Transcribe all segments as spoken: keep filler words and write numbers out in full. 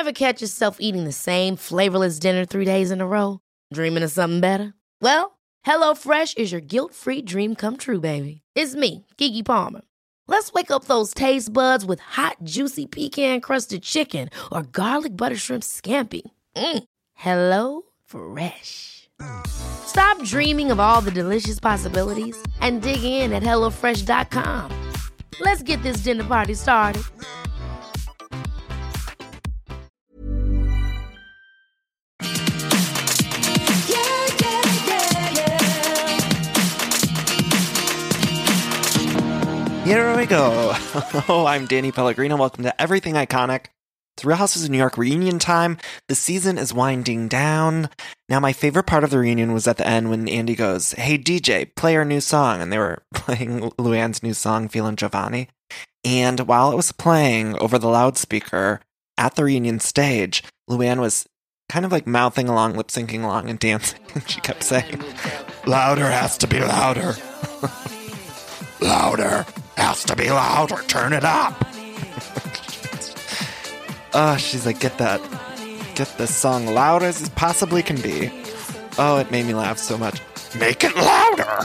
Ever catch yourself eating the same flavorless dinner three days in a row? Dreaming of something better? Well, HelloFresh is your guilt-free dream come true, baby. It's me, Keke Palmer. Let's wake up those taste buds with hot, juicy pecan-crusted chicken or garlic butter shrimp scampi. Mm. Hello Fresh. Stop dreaming of all the delicious possibilities and dig in at hello fresh dot com. Let's get this dinner party started. Here we go. Oh, I'm Danny Pellegrino. Welcome to Everything Iconic. It's Real Housewives of New York reunion time. The season is winding down. Now, my favorite part of the reunion was at the end when Andy goes, "Hey, D J, play our new song." And they were playing Luann's new song, Feelin' Giovanni. And while it was playing over the loudspeaker at the reunion stage, Luann was kind of like mouthing along, lip syncing along and dancing. And she kept saying, "Louder has to be louder." Louder has to be louder. Turn it up. Oh, she's like, get that, get this song loud as it possibly can be. Oh, it made me laugh so much. Make it louder.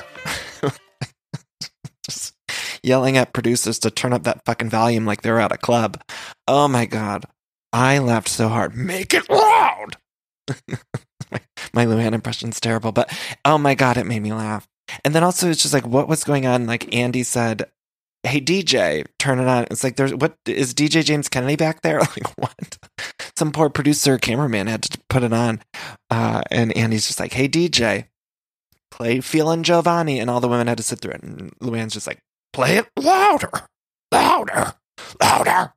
Just yelling at producers to turn up that fucking volume like they were at a club. Oh my God. I laughed so hard. Make it loud. my, my Luann impression's terrible, but oh my God, it made me laugh. And then also it's just like, what was going on? Like Andy said, "Hey, D J, turn it on." It's like, there's what is D J James Kennedy back there? Like what? Some poor producer cameraman had to put it on. Uh, and Andy's just like, "Hey, D J, play Feelin' Giovanni." And all the women had to sit through it. And Luann's just like, "Play it louder, louder, louder."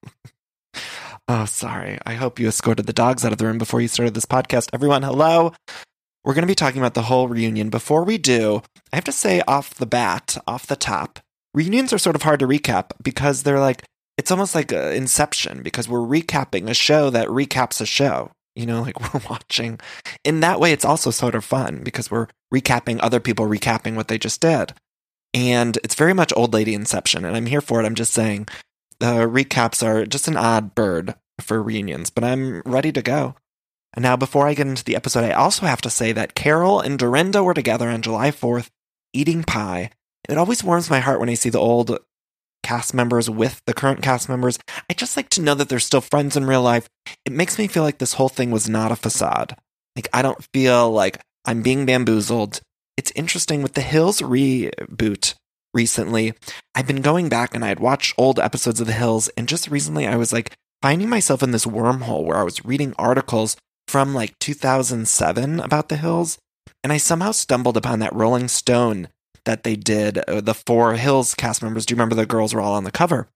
Oh, sorry. I hope you escorted the dogs out of the room before you started this podcast. Everyone, hello. We're going to be talking about the whole reunion. Before we do, I have to say off the bat, off the top, reunions are sort of hard to recap because they're like, it's almost like uh, Inception because we're recapping a show that recaps a show. You know, like we're watching. In that way, it's also sort of fun because we're recapping other people recapping what they just did. And it's very much old lady Inception, and I'm here for it. I'm just saying the recaps are just an odd bird for reunions, but I'm ready to go. And now, before I get into the episode, I also have to say that Carol and Dorinda were together on July fourth, eating pie. It always warms my heart when I see the old cast members with the current cast members. I just like to know that they're still friends in real life. It makes me feel like this whole thing was not a facade. Like, I don't feel like I'm being bamboozled. It's interesting with the Hills reboot recently. I've been going back and I had watched old episodes of The Hills, and just recently I was like finding myself in this wormhole where I was reading articles from like two thousand seven about The Hills, and I somehow stumbled upon that Rolling Stone that they did, uh, the four Hills cast members. Do you remember the girls were all on the cover?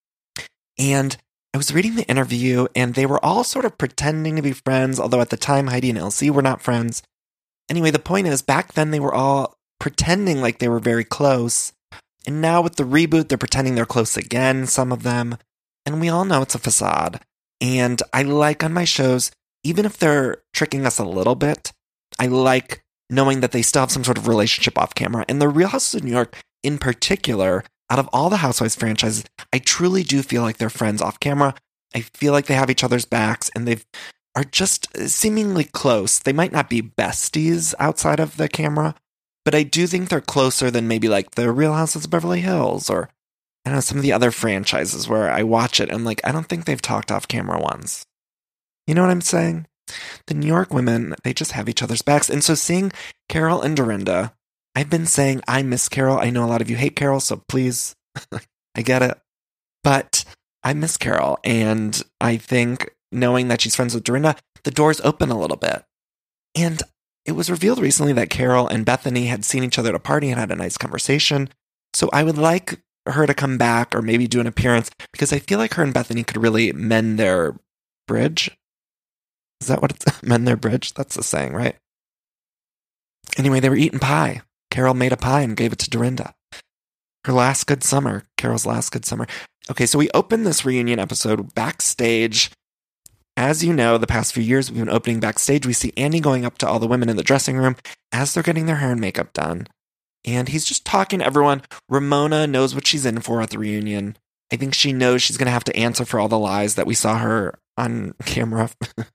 And I was reading the interview, and they were all sort of pretending to be friends, although at the time Heidi and Elsie were not friends. Anyway, the point is, back then they were all pretending like they were very close, and now with the reboot, they're pretending they're close again, some of them, and we all know it's a facade. And I like on my shows, even if they're tricking us a little bit, I like knowing that they still have some sort of relationship off camera. And the Real Housewives of New York, in particular, out of all the Housewives franchises, I truly do feel like they're friends off camera. I feel like they have each other's backs, and they are just seemingly close. They might not be besties outside of the camera, but I do think they're closer than maybe like the Real Housewives of Beverly Hills or I don't know, some of the other franchises where I watch it and I'm like, I don't think they've talked off camera once. You know what I'm saying? The New York women, they just have each other's backs. And so seeing Carol and Dorinda, I've been saying I miss Carol. I know a lot of you hate Carol, so please, I get it. But I miss Carol. And I think knowing that she's friends with Dorinda, the doors open a little bit. And it was revealed recently that Carol and Bethany had seen each other at a party and had a nice conversation. So I would like her to come back or maybe do an appearance because I feel like her and Bethany could really mend their bridge. Is that what it's? Mend their bridge? That's the saying, right? Anyway, they were eating pie. Carol made a pie and gave it to Dorinda. Her last good summer. Carol's last good summer. Okay, so we opened this reunion episode backstage. As you know, the past few years we've been opening backstage. We see Andy going up to all the women in the dressing room as they're getting their hair and makeup done. And he's just talking to everyone. Ramona knows what she's in for at the reunion. I think she knows she's going to have to answer for all the lies that we saw her on camera.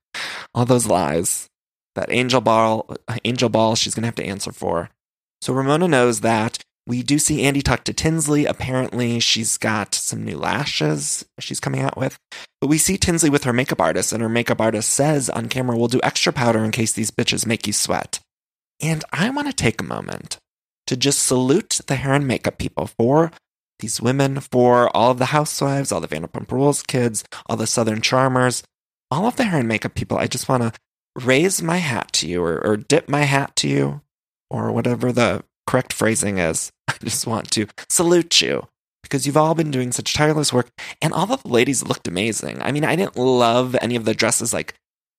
All those lies. That angel ball, angel ball she's going to have to answer for. So Ramona knows that. We do see Andy talk to Tinsley. Apparently, she's got some new lashes she's coming out with. But we see Tinsley with her makeup artist, and her makeup artist says on camera, we'll do extra powder in case these bitches make you sweat. And I want to take a moment to just salute the hair and makeup people for these women, for all of the housewives, all the Vanderpump Rules kids, all the Southern Charmers, all of the hair and makeup people. I just want to raise my hat to you, or, or dip my hat to you, or whatever the correct phrasing is. I just want to salute you because you've all been doing such tireless work, and all of the ladies looked amazing. I mean, I didn't love any of the dresses. Like,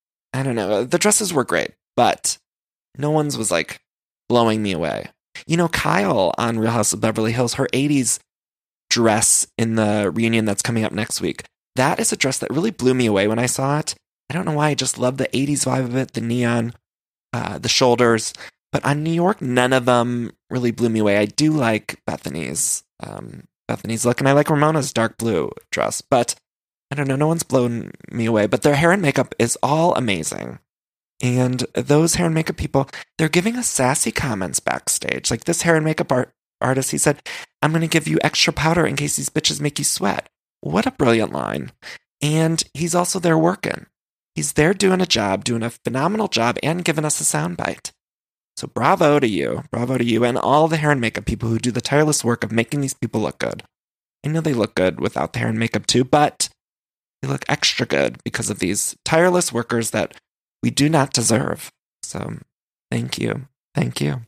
I don't know, the dresses were great, but no one's was like blowing me away. You know, Kyle on Real House of Beverly Hills, her eighties dress in the reunion that's coming up next week, that is a dress that really blew me away when I saw it. I don't know why, I just love the eighties vibe of it, the neon, uh, the shoulders. But on New York, none of them really blew me away. I do like Bethany's um, Bethany's look, and I like Ramona's dark blue dress. But I don't know, no one's blown me away. But their hair and makeup is all amazing. And those hair and makeup people, they're giving us sassy comments backstage. Like this hair and makeup art- artist, he said, I'm going to give you extra powder in case these bitches make you sweat. What a brilliant line. And he's also there working. He's there doing a job, doing a phenomenal job, and giving us a soundbite. So bravo to you, bravo to you, and all the hair and makeup people who do the tireless work of making these people look good. I know they look good without the hair and makeup too, but they look extra good because of these tireless workers that we do not deserve. So thank you, thank you.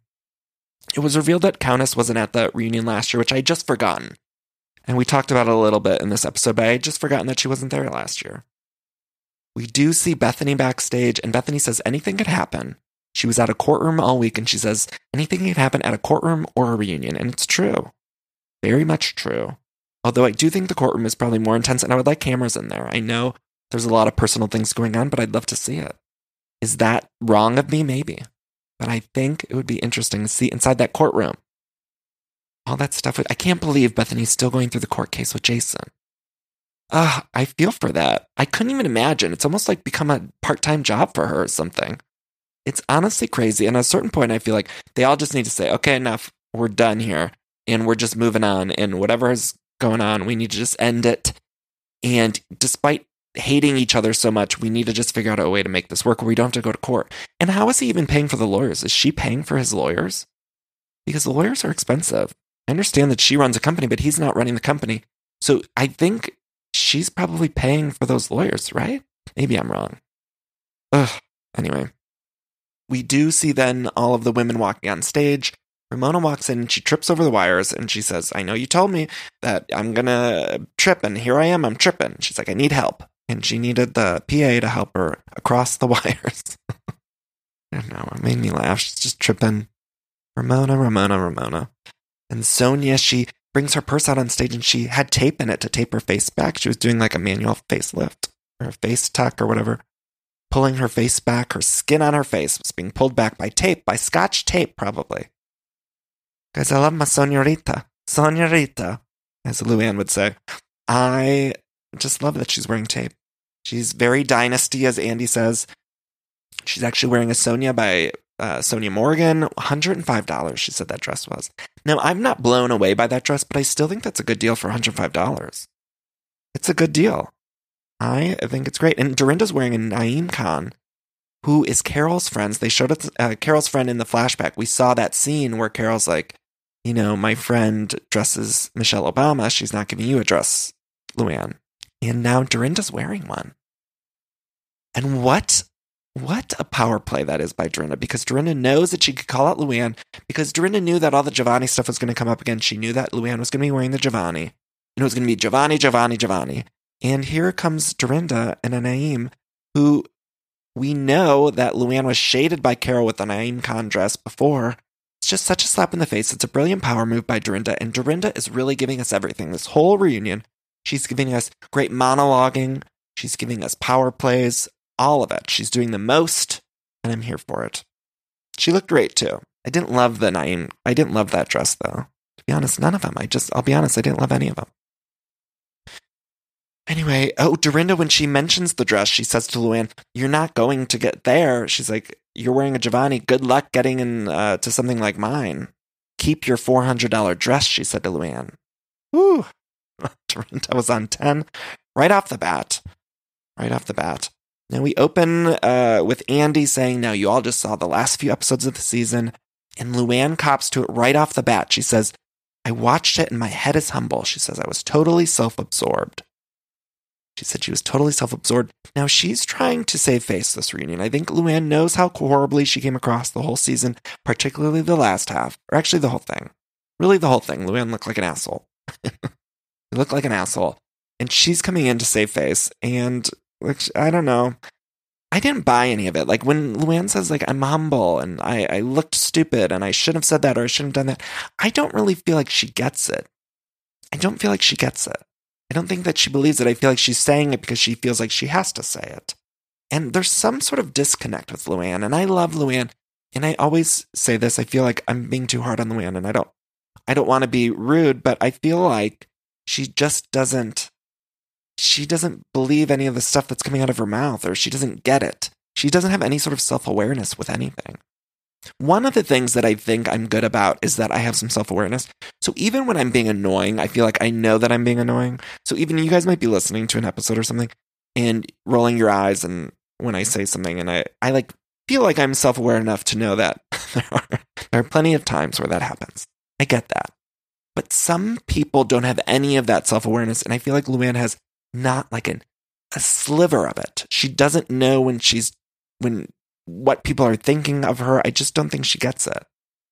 It was revealed that Countess wasn't at the reunion last year, which I had just forgotten. And we talked about it a little bit in this episode, but I had just forgotten that she wasn't there last year. We do see Bethany backstage, and Bethany says anything could happen. She was at a courtroom all week, and she says anything can happen at a courtroom or a reunion, and it's true. Very much true. Although I do think the courtroom is probably more intense, and I would like cameras in there. I know there's a lot of personal things going on, but I'd love to see it. Is that wrong of me? Maybe. But I think it would be interesting to see inside that courtroom. All that stuff. With, I can't believe Bethany's still going through the court case with Jason. Ah, uh, I feel for that. I couldn't even imagine. It's almost like become a part-time job for her or something. It's honestly crazy. And at a certain point, I feel like they all just need to say, okay, enough. We're done here. And we're just moving on. And whatever is going on, we need to just end it. And despite hating each other so much, we need to just figure out a way to make this work where we don't have to go to court. And how is he even paying for the lawyers? Is she paying for his lawyers? Because the lawyers are expensive. I understand that she runs a company, but he's not running the company. So I think she's probably paying for those lawyers, right? Maybe I'm wrong. Ugh. Anyway. We do see then all of the women walking on stage. Ramona walks in and she trips over the wires and she says, I know you told me that I'm going to trip and here I am, I'm tripping. She's like, I need help. And she needed the P A to help her across the wires. I don't know, it made me laugh. She's just tripping. Ramona, Ramona, Ramona. And Sonia, she brings her purse out on stage and she had tape in it to tape her face back. She was doing like a manual facelift or a face tuck or whatever. Pulling her face back, her skin on her face was being pulled back by tape, by scotch tape, probably. Guys, I love my Sonorita. Sonorita, as Luann would say. I just love that she's wearing tape. She's very Dynasty, as Andy says. She's actually wearing a Sonia by uh, Sonia Morgan. one hundred five dollars, she said that dress was. Now, I'm not blown away by that dress, but I still think that's a good deal for one hundred five dollars. It's a good deal. I think it's great. And Dorinda's wearing a Naeem Khan, who is Carol's friends. They showed us uh, Carol's friend in the flashback. We saw that scene where Carol's like, you know, my friend dresses Michelle Obama. She's not giving you a dress, Luann. And now Dorinda's wearing one. And what, what a power play that is by Dorinda, because Dorinda knows that she could call out Luann, because Dorinda knew that all the Giovanni stuff was going to come up again. She knew that Luann was going to be wearing the Giovanni. And it was going to be Giovanni, Giovanni, Giovanni. And here comes Dorinda and a Naeem, who we know that Luann was shaded by Carol with the Naeem Khan dress before. It's just such a slap in the face. It's a brilliant power move by Dorinda, and Dorinda is really giving us everything. This whole reunion, she's giving us great monologuing. She's giving us power plays, all of it. She's doing the most, and I'm here for it. She looked great, too. I didn't love the Naeem. I didn't love that dress, though. To be honest, none of them. I just, I'll be honest, I didn't love any of them. Anyway, oh, Dorinda, when she mentions the dress, she says to Luann, you're not going to get there. She's like, you're wearing a Giovanni. Good luck getting in uh, to something like mine. Keep your four hundred dollars dress, she said to Luann. Whew. Dorinda was on ten right off the bat. Right off the bat. Now we open uh, with Andy saying, now you all just saw the last few episodes of the season, and Luann cops to it right off the bat. She says, I watched it and my head is humble. She says, I was totally self-absorbed. She said she was totally self-absorbed. Now she's trying to save face this reunion. I think Luann knows how horribly she came across the whole season, particularly the last half, or actually the whole thing. Really the whole thing. Luann looked like an asshole. He looked like an asshole. And she's coming in to save face. And which, I don't know. I didn't buy any of it. Like when Luann says, like, I'm humble and I, I looked stupid and I shouldn't have said that or I shouldn't have done that. I don't really feel like she gets it. I don't feel like she gets it. I don't think that she believes it. I feel like she's saying it because she feels like she has to say it. And there's some sort of disconnect with Luann. And I love Luann. And I always say this. I feel like I'm being too hard on Luann. And I don't, I don't want to be rude, but I feel like she just doesn't, she doesn't believe any of the stuff that's coming out of her mouth, or she doesn't get it. She doesn't have any sort of self-awareness with anything. One of the things that I think I'm good about is that I have some self-awareness. So even when I'm being annoying, I feel like I know that I'm being annoying. So even you guys might be listening to an episode or something and rolling your eyes and when I say something, and I, I like feel like I'm self-aware enough to know that there are, there are plenty of times where that happens. I get that. But some people don't have any of that self-awareness, and I feel like Luann has not like an, a sliver of it. She doesn't know when she's when what people are thinking of her. I just don't think she gets it.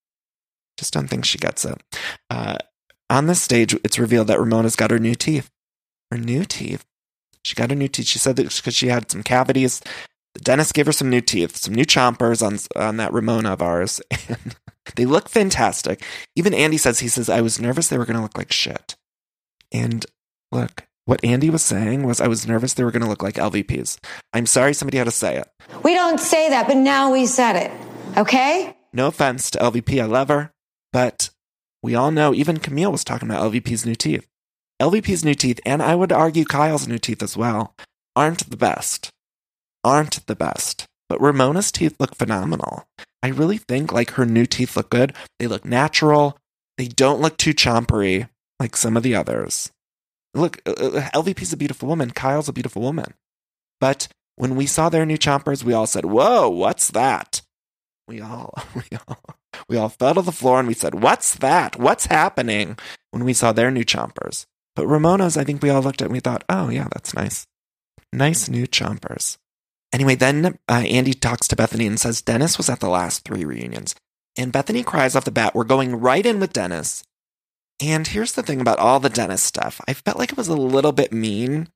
Just don't think she gets it. Uh, on this stage, it's revealed that Ramona's got her new teeth. Her new teeth. She got her new teeth. She said that because she had some cavities. The dentist gave her some new teeth, some new chompers on on that Ramona of ours. And they look fantastic. Even Andy says, he says, I was nervous they were going to look like shit. And look, what Andy was saying was, I was nervous they were going to look like L V Ps. I'm sorry somebody had to say it. We don't say that, but now we said it. Okay? No offense to L V P. I love her. But we all know, even Camille was talking about L V P's new teeth. L V P's new teeth, and I would argue Kyle's new teeth as well, aren't the best. Aren't the best. But Ramona's teeth look phenomenal. I really think like her new teeth look good. They look natural. They don't look too chompery like some of the others. Look, L V P's a beautiful woman. Kyle's a beautiful woman. But when we saw their new chompers, we all said, whoa, what's that? We all, we all, we all fell to the floor and we said, what's that? What's happening? When we saw their new chompers. But Ramona's, I think we all looked at it and we thought, oh yeah, that's nice. Nice new chompers. Anyway, then uh, Andy talks to Bethany and says Dennis was at the last three reunions. And Bethany cries off the bat, we're going right in with Dennis. And here's the thing about all the Dennis stuff. I felt like it was a little bit mean.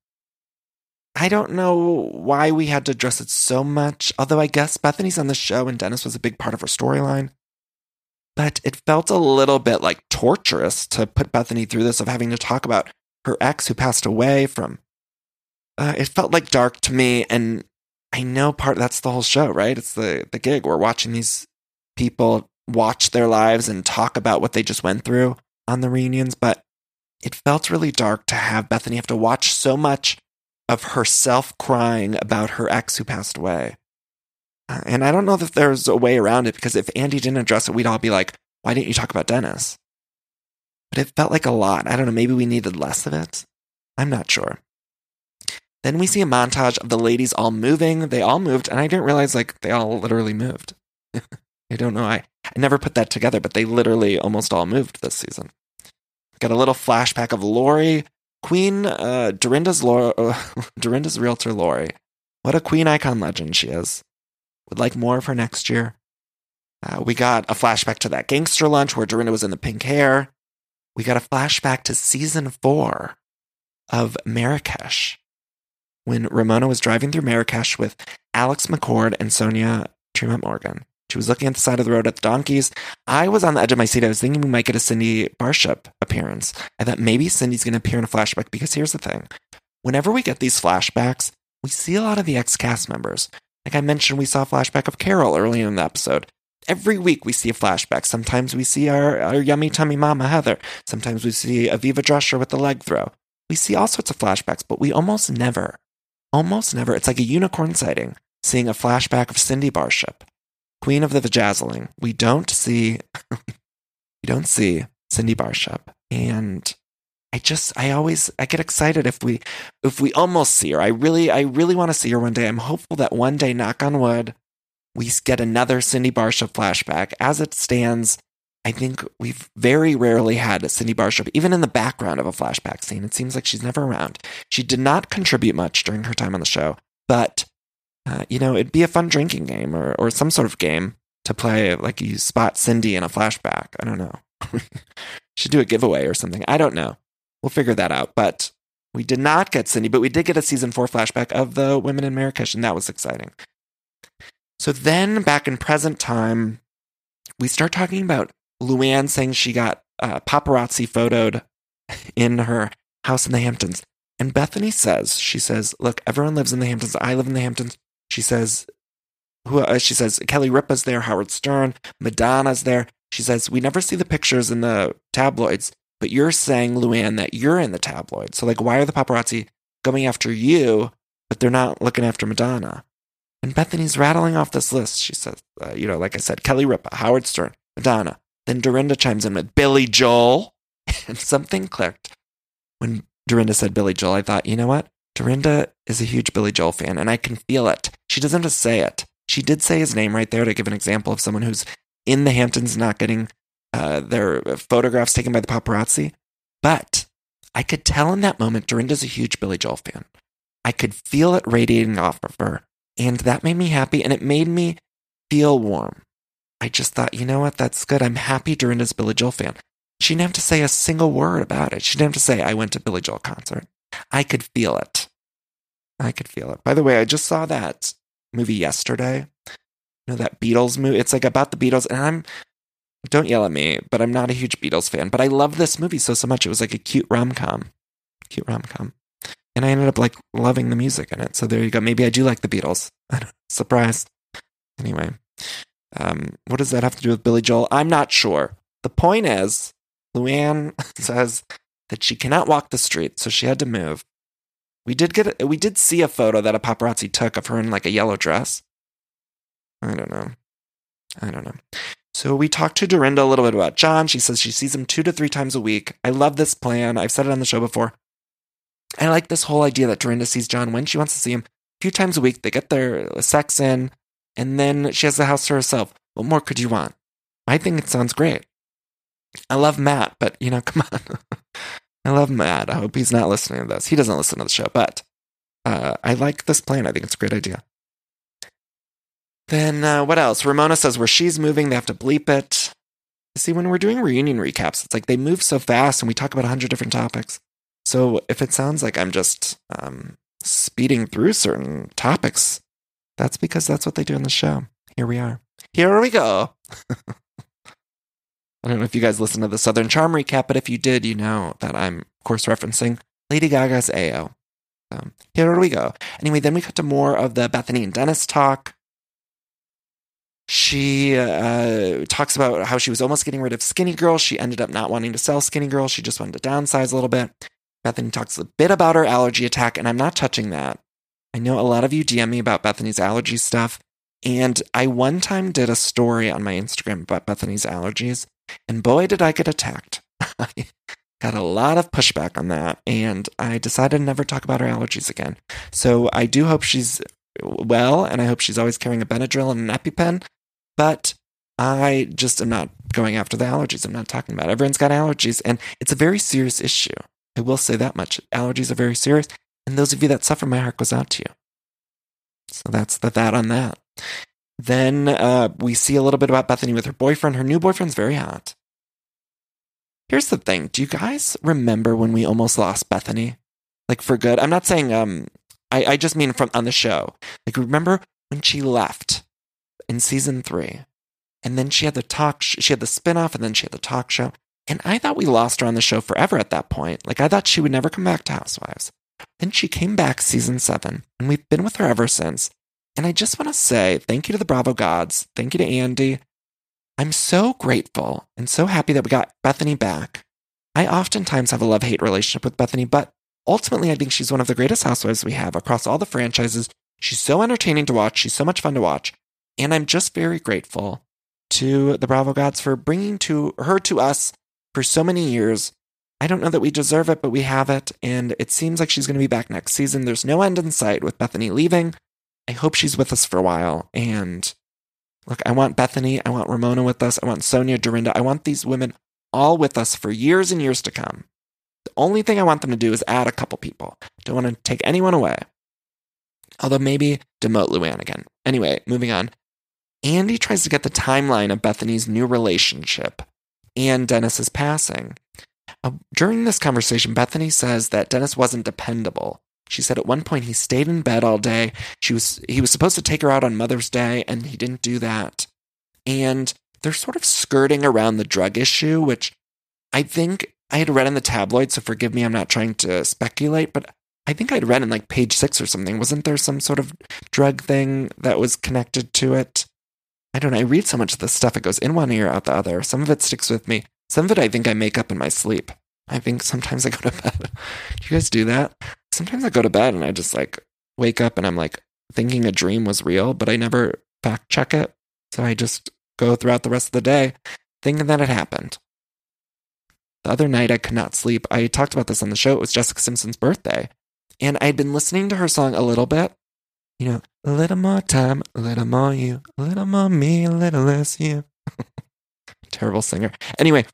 I don't know why we had to address it so much, although I guess Bethany's on the show and Dennis was a big part of her storyline. But it felt a little bit like torturous to put Bethany through this of having to talk about her ex who passed away from... Uh, it felt like dark to me, and I know part that's the whole show, right? It's the, the gig. We're watching these people watch their lives and talk about what they just went through on the reunions, but it felt really dark to have Bethany have to watch so much of herself crying about her ex who passed away. Uh, and I don't know that there's a way around it, because if Andy didn't address it, we'd all be like, why didn't you talk about Dennis? But it felt like a lot. I don't know, maybe we needed less of it? I'm not sure. Then we see a montage of the ladies all moving. They all moved, and I didn't realize, like, they all literally moved. I don't know. I, I never put that together, but they literally almost all moved this season. Got a little flashback of Lori. Queen, uh, Dorinda's, Lori, uh, Dorinda's realtor, Lori. What a Queen icon legend she is. Would like more of her next year. Uh, we got a flashback to that gangster lunch where Dorinda was in the pink hair. We got a flashback to season four of Marrakesh, when Ramona was driving through Marrakesh with Alex McCord and Sonia Tremont Morgan. She was looking at the side of the road at the donkeys. I was on the edge of my seat. I was thinking we might get a Cindy Barshop appearance. I thought maybe Cindy's going to appear in a flashback, because here's the thing. Whenever we get these flashbacks, we see a lot of the ex-cast members. Like I mentioned, we saw a flashback of Carol earlier in the episode. Every week we see a flashback. Sometimes we see our, our yummy tummy mama, Heather. Sometimes we see Aviva Drescher with the leg throw. we see all sorts of flashbacks, but we almost never, almost never, it's like a unicorn sighting, seeing a flashback of Cindy Barshop, Queen of the Vajazzling. We don't see, we don't see Cindy Barshop. And I just, I always, I get excited if we, if we almost see her. I really, I really want to see her one day. I'm hopeful that one day, knock on wood, we get another Cindy Barshop flashback. As it stands, I think we've very rarely had a Cindy Barshop, even in the background of a flashback scene. It seems like she's never around. She did not contribute much during her time on the show, but, uh, you know, it'd be a fun drinking game or, or some sort of game to play, like you spot Cindy in a flashback. I don't know. Should do a giveaway or something. I don't know. We'll figure that out. But we did not get Cindy, but we did get a season four flashback of the women in Marrakesh, and that was exciting. So then back in present time, we start talking about Luann saying she got uh, paparazzi photoed in her house in the Hamptons. And Bethany says, she says, look, everyone lives in the Hamptons. I live in the Hamptons. She says, who? Uh, she says, Kelly Ripa's there, Howard Stern, Madonna's there. She says, we never see the pictures in the tabloids, but you're saying, Luann, that you're in the tabloids. So, like, why are the paparazzi going after you, but they're not looking after Madonna? And Bethany's rattling off this list. She says, uh, you know, like I said, Kelly Ripa, Howard Stern, Madonna. Then Dorinda chimes in with Billy Joel. And something clicked. When Dorinda said Billy Joel, I thought, you know what? Dorinda is a huge Billy Joel fan, and I can feel it. She doesn't just say it. She did say his name right there to give an example of someone who's in the Hamptons not getting uh, their photographs taken by the paparazzi. But I could tell in that moment, Dorinda's a huge Billy Joel fan. I could feel it radiating off of her. And that made me happy, and it made me feel warm. I just thought, you know what, that's good. I'm happy Dorinda's a Billy Joel fan. She didn't have to say a single word about it. She didn't have to say, I went to Billy Joel concert. I could feel it. I could feel it. By the way, I just saw that movie yesterday. You know, that Beatles movie. It's like about the Beatles, and I'm, don't yell at me, but I'm not a huge Beatles fan. But I love this movie so, so much. It was like a cute rom-com. Cute rom-com. And I ended up like loving the music in it. So there you go. Maybe I do like the Beatles. Surprised. Anyway, um, what does that have to do with Billy Joel? I'm not sure. The point is, Luann says that she cannot walk the street, so she had to move. We did get, we did see a photo that a paparazzi took of her in like a yellow dress. I don't know. I don't know. So we talked to Dorinda a little bit about John. She says she sees him two to three times a week. I love this plan. I've said it on the show before. I like this whole idea that Dorinda sees John when she wants to see him a few times a week. They get their sex in, and then she has the house to herself. What more could you want? I think it sounds great. I love Matt, but, you know, come on. I love Matt. I hope he's not listening to this. He doesn't listen to the show, but uh, I like this plan. I think it's a great idea. Then uh, what else? Ramona says where she's moving, they have to bleep it. See, when we're doing reunion recaps, it's like they move so fast and we talk about a hundred different topics. So if it sounds like I'm just um, speeding through certain topics, that's because that's what they do in the show. Here we are. Here we go. I don't know if you guys listen to the Southern Charm recap, but if you did, you know that I'm, of course, referencing Lady Gaga's A O. So here we go. Anyway, then we cut to more of the Bethany and Dennis talk. She uh, talks about how she was almost getting rid of Skinny Girl. She ended up not wanting to sell Skinny Girl. She just wanted to downsize a little bit. Bethany talks a bit about her allergy attack, and I'm not touching that. I know a lot of you D M me about Bethany's allergy stuff, and I one time did a story on my Instagram about Bethany's allergies, and boy, did I get attacked. I got a lot of pushback on that, and I decided to never talk about her allergies again. So I do hope she's well, and I hope she's always carrying a Benadryl and an EpiPen, but I just am not going after the allergies. I'm not talking about it. Everyone's got allergies, and it's a very serious issue. I will say that much. Allergies are very serious, and those of you that suffer, my heart goes out to you. So that's the that on that. Then uh, we see a little bit about Bethany with her boyfriend. Her new boyfriend's very hot. Here's the thing. Do you guys remember when we almost lost Bethany? Like, for good? I'm not saying, um, I, I just mean from on the show. Like, remember when she left in season three? And then she had the talk, sh- she had the spinoff, and then she had the talk show. And I thought we lost her on the show forever at that point. Like, I thought she would never come back to Housewives. Then she came back season seven, and we've been with her ever since. And I just want to say thank you to the Bravo gods. Thank you to Andy. I'm so grateful and so happy that we got Bethany back. I oftentimes have a love-hate relationship with Bethany, but ultimately, I think she's one of the greatest housewives we have across all the franchises. She's so entertaining to watch. She's so much fun to watch. And I'm just very grateful to the Bravo gods for bringing to her to us for so many years. I don't know that we deserve it, but we have it. And it seems like she's going to be back next season. There's no end in sight with Bethany leaving. I hope she's with us for a while. And look, I want Bethany. I want Ramona with us. I want Sonia, Dorinda. I want these women all with us for years and years to come. The only thing I want them to do is add a couple people. Don't want to take anyone away. Although maybe demote Luann again. Anyway, moving on. Andy tries to get the timeline of Bethany's new relationship and Dennis's passing. Uh, during this conversation, Bethany says that Dennis wasn't dependable. She said at one point he stayed in bed all day. She was he was supposed to take her out on Mother's Day, and he didn't do that. And they're sort of skirting around the drug issue, which I think I had read in the tabloid, so forgive me, I'm not trying to speculate, but I think I'd read in like page six or something. Wasn't there some sort of drug thing that was connected to it? I don't know. I read so much of this stuff. It goes in one ear, out the other. Some of it sticks with me. Some of it I think I make up in my sleep. I think sometimes I go to bed. Do you guys do that? Sometimes I go to bed and I just like wake up and I'm like thinking a dream was real, but I never fact check it. So I just go throughout the rest of the day thinking that it happened. The other night I could not sleep. I talked about this on the show. It was Jessica Simpson's birthday. And I'd been listening to her song a little bit. You know, a little more time, a little more you, a little more me, a little less you. Terrible singer. Anyway,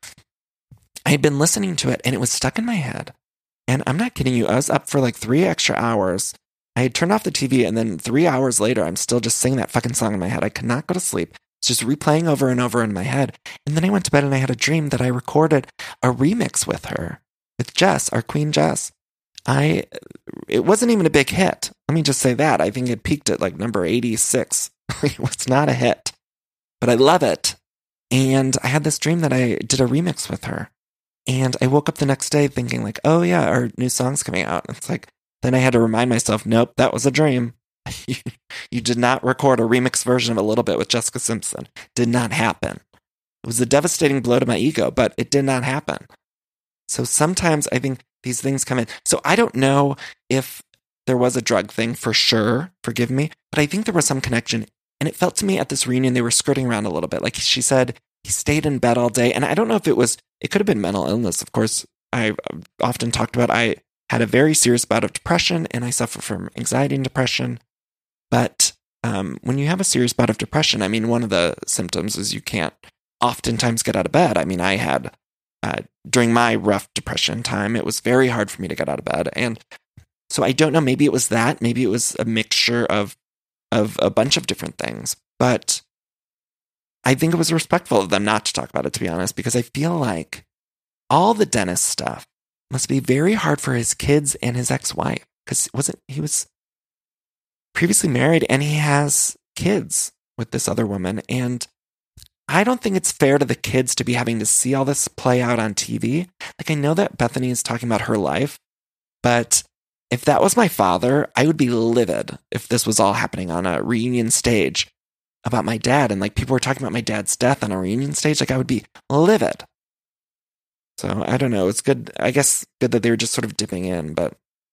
I had been listening to it and it was stuck in my head. And I'm not kidding you. I was up for like three extra hours. I had turned off the T V and then three hours later, I'm still just singing that fucking song in my head. I could not go to sleep. It's just replaying over and over in my head. And then I went to bed and I had a dream that I recorded a remix with her, with Jess, our Queen Jess. I, it wasn't even a big hit. Let me just say that. I think it peaked at like number eighty-six. It was not a hit, but I love it. And I had this dream that I did a remix with her. And I woke up the next day thinking like, oh yeah, our new song's coming out. It's like, then I had to remind myself, nope, that was a dream. you, you did not record a remix version of A Little Bit with Jessica Simpson. Did not happen. It was a devastating blow to my ego, but it did not happen. So sometimes I think these things come in. So I don't know if there was a drug thing for sure, forgive me, but I think there was some connection. And it felt to me at this reunion, they were skirting around a little bit. Like she said, he stayed in bed all day. And I don't know if it was, it could have been mental illness. Of course, I've often talked about, I had a very serious bout of depression and I suffer from anxiety and depression. But um, when you have a serious bout of depression, I mean, one of the symptoms is you can't oftentimes get out of bed. I mean, I had, uh, during my rough depression time, it was very hard for me to get out of bed. And so I don't know, maybe it was that, maybe it was a mixture of, of a bunch of different things. But I think it was respectful of them not to talk about it, to be honest, because I feel like all the Dennis stuff must be very hard for his kids and his ex-wife, because wasn't he was previously married and he has kids with this other woman. And I don't think it's fair to the kids to be having to see all this play out on T V. Like, I know that Bethany is talking about her life, but if that was my father, I would be livid if this was all happening on a reunion stage about my dad. And like people were talking about my dad's death on a reunion stage. Like I would be livid. So I don't know. It's good. I guess good that they were just sort of dipping in, but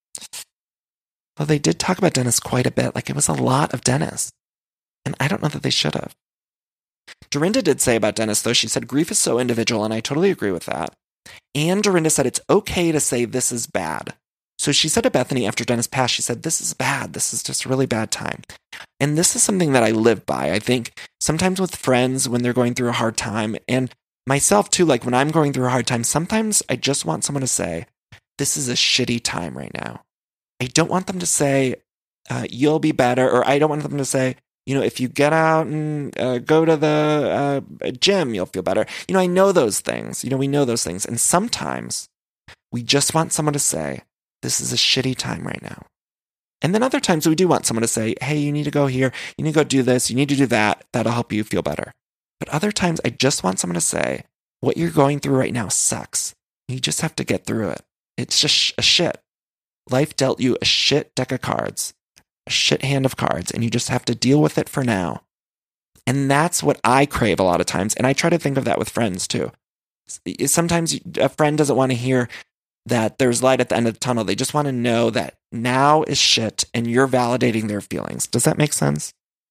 well, they did talk about Dennis quite a bit. Like it was a lot of Dennis. And I don't know that they should have. Dorinda did say about Dennis, though, she said, grief is so individual, and I totally agree with that. And Dorinda said it's okay to say this is bad. So she said to Bethany after Dennis passed, she said, this is bad. This is just a really bad time. And this is something that I live by. I think sometimes with friends when they're going through a hard time, and myself too, like when I'm going through a hard time, sometimes I just want someone to say, this is a shitty time right now. I don't want them to say, uh, you'll be better, or I don't want them to say, you know, if you get out and uh, go to the uh, gym, you'll feel better. You know, I know those things. You know, we know those things. And sometimes we just want someone to say, this is a shitty time right now. And then other times we do want someone to say, hey, you need to go here. You need to go do this. You need to do that. That'll help you feel better. But other times I just want someone to say, what you're going through right now sucks. You just have to get through it. It's just a shit. Life dealt you a shit deck of cards. A shit hand of cards, and you just have to deal with it for now. And that's what I crave a lot of times, and I try to think of that with friends too. Sometimes a friend doesn't want to hear, that there's light at the end of the tunnel. They just want to know that now is shit and you're validating their feelings. Does that make sense?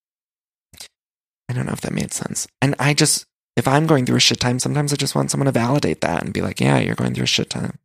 I don't know if that made sense. And I just, if I'm going through a shit time, sometimes I just want someone to validate that and be like, yeah, you're going through a shit time.